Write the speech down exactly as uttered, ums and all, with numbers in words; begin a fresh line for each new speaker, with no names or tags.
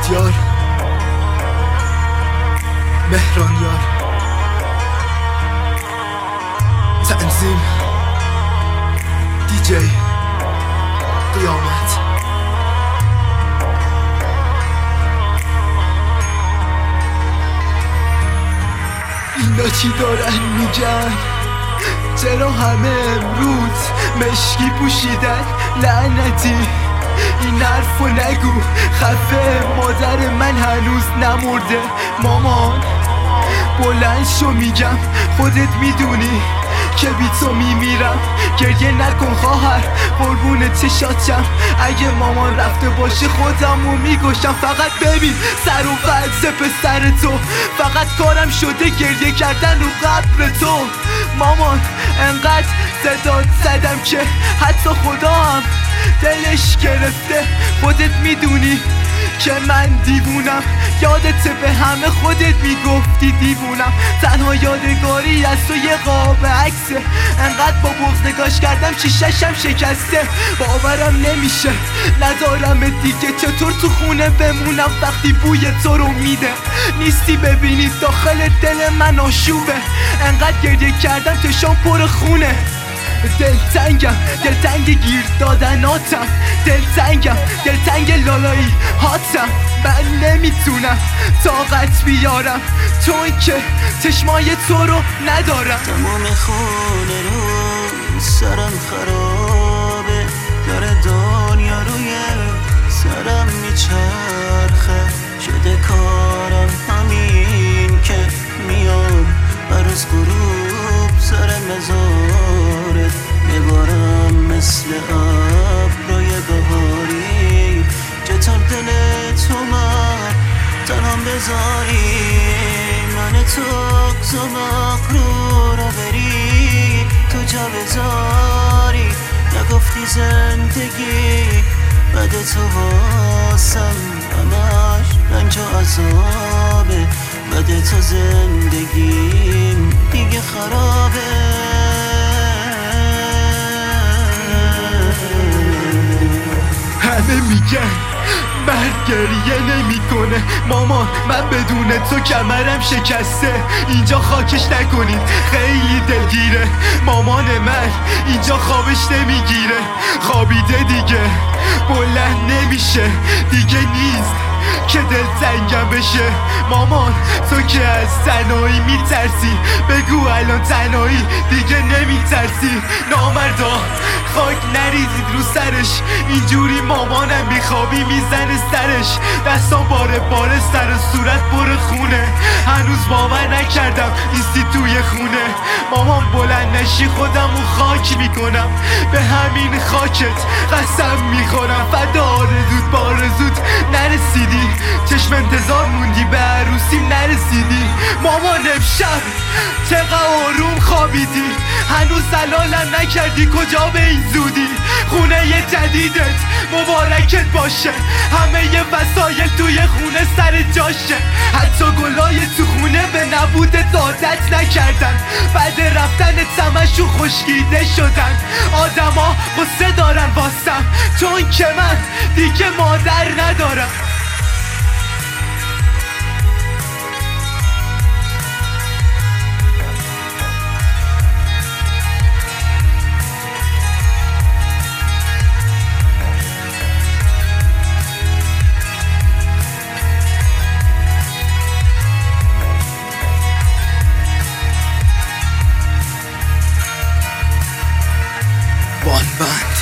مهدیار مهرانیار تنظیم دی جی قیامت. اینا چی دارن میگن؟ چرا همه امروز مشکی پوشیدن؟ لعنتی این حرفو نگو، خفه مادر من هنوز نمرده. مامان بلند شو میگم، خودت میدونی که بی تو میمیرم. گریه نکن خواهر قربون چشاتم، اگه مامان رفته باشه خودمو میگوشم. فقط ببین سر و وضع پسر تو، فقط کارم شده گریه کردن رو قبر تو. مامان انقدر صدات زدم که حتی خدا هم دلش گرفته. خودت میدونی که من دیوونم، یادت به همه خودت میگفتی دیوونم. تنها یادگاری از تو یه قاب عکسه، انقدر با بغض نگاش کردم شیشه‌شم شکسته. باورم نمیشه ندارم دیگه، چطور تو خونه بمونم وقتی بوی تو رو میده. نیستی ببینی داخل دل من آشوبه، انقدر گریه کردم تشام پر خونه. دلتنگم دلتنگ گیر دادناتم، دلتنگم دلتنگ لالایی هاتم. من نمیتونم طاقت بیارم چون که چشمای تو رو ندارم.
تمام خونه رو سرم خرابه، داره دنیا روی سرم میچرخه. شده کارم همین که میام بروز غروب سر مزارت میبارم مثل ابرای بهاری. چطور دل تو من تنام بذاری، من تو تو مغرور رو بری تو جا بذاری. نگفتی زندگی بد تو واسم همش رنج و عذابه. بد تو زندگیم دیگه خرابه.
همه میگن مرد گریه نمی کنه. مامان من بدون تو کمرم شکسته، اینجا خاکش نکنید خیلی دلگیره. مامان من اینجا خوابش نمیگیره، خوابیده دیگه بلند نمیشه دیگه، نیست که دل تنگم بشه. مامان تو که از تنهایی میترسی، بگو الان تنهایی دیگه نمیترسی. نامردا خاک نریزید رو سرش، اینجوری مامانم بیخوابی میزنه سرش. دستان باره باره سر و صورت پر خونه، هنوز باور نکردم ایستی توی خونه. مامان بلند نشی خودم و خاک میکنم، به همین خاکت قسم میخورم. فدا آرزوت با آرزوت نرسیدی، چشم انتظار موندی به عروسیم نرسیدی. مامان امشب چقدر آروم خوابیدی، هنوز حلالم نکردی کجا به این زودی. خونه ی جدیدت مبارکت باشه، همه ی وسایل توی خونه سر جاشه. حتی گلای تو خونه به نبودت عادت نکردن، بعد رفتن همشون خشکیده شدن. آدما غصه دارن واسم چون که من دیگه مادر ندارم. بان بند